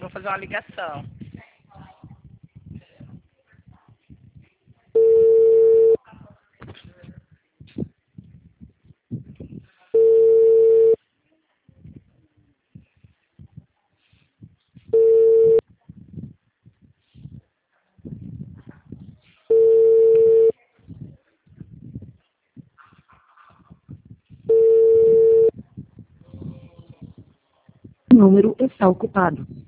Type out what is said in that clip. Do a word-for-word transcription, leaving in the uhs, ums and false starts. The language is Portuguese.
vou fazer uma ligação. O número está ocupado.